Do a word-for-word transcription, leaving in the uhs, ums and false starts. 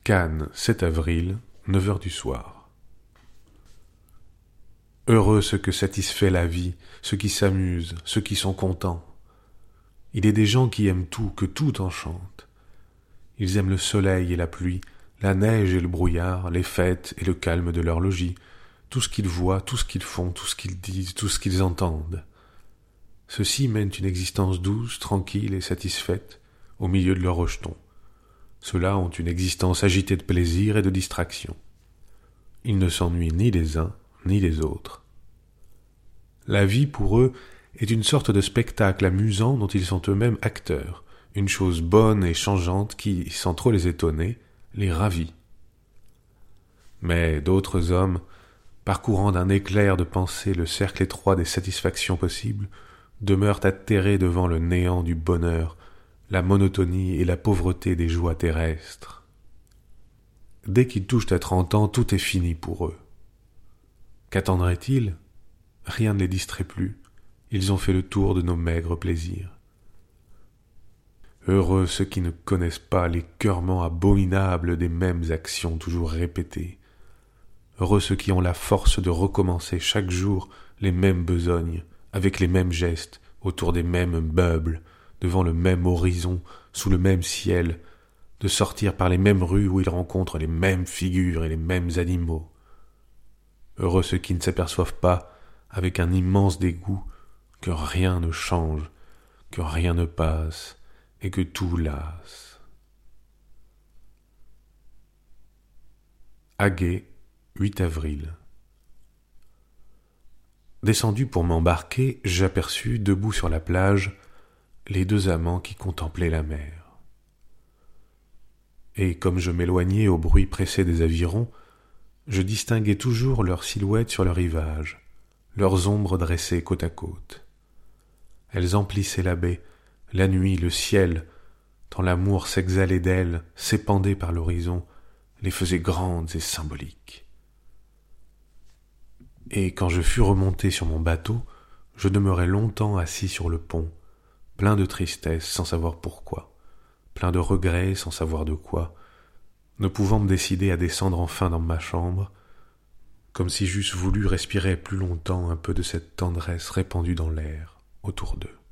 Cannes, sept avril, neuf heures du soir. Heureux ceux que satisfait la vie, ceux qui s'amusent, ceux qui sont contents. Il est des gens qui aiment tout, que tout enchante. Ils aiment le soleil et la pluie, la neige et le brouillard, les fêtes et le calme de leur logis, tout ce qu'ils voient, tout ce qu'ils font, tout ce qu'ils disent, tout ce qu'ils entendent. Ceux-ci mènent une existence douce, tranquille et satisfaite, au milieu de leurs rejetons. Ceux-là ont une existence agitée de plaisir et de distraction. Ils ne s'ennuient ni les uns, ni les autres. La vie, pour eux, est une sorte de spectacle amusant dont ils sont eux-mêmes acteurs, une chose bonne et changeante qui, sans trop les étonner, les ravit. Mais d'autres hommes, parcourant d'un éclair de pensée le cercle étroit des satisfactions possibles, demeurent atterrés devant le néant du bonheur, la monotonie et la pauvreté des joies terrestres. Dès qu'ils touchent à trente ans, tout est fini pour eux. Qu'attendraient-ils ? Rien ne les distrait plus. Ils ont fait le tour de nos maigres plaisirs. Heureux ceux qui ne connaissent pas l'écœurement abominable des mêmes actions toujours répétées. Heureux ceux qui ont la force de recommencer chaque jour les mêmes besognes, avec les mêmes gestes, autour des mêmes meubles, devant le même horizon, sous le même ciel, de sortir par les mêmes rues où ils rencontrent les mêmes figures et les mêmes animaux. Heureux ceux qui ne s'aperçoivent pas, avec un immense dégoût, que rien ne change, que rien ne passe, et que tout lasse. Agay, huit avril. Descendu pour m'embarquer, j'aperçus, debout sur la plage, les deux amants qui contemplaient la mer. Et comme je m'éloignais au bruit pressé des avirons, je distinguais toujours leurs silhouettes sur le rivage, leurs ombres dressées côte à côte. Elles emplissaient la baie, la nuit, le ciel, tant l'amour s'exhalait d'elles, s'épandait par l'horizon, les faisait grandes et symboliques. Et quand je fus remonté sur mon bateau, je demeurai longtemps assis sur le pont, plein de tristesse sans savoir pourquoi, plein de regrets sans savoir de quoi, ne pouvant me décider à descendre enfin dans ma chambre, comme si j'eusse voulu respirer plus longtemps un peu de cette tendresse répandue dans l'air autour d'eux.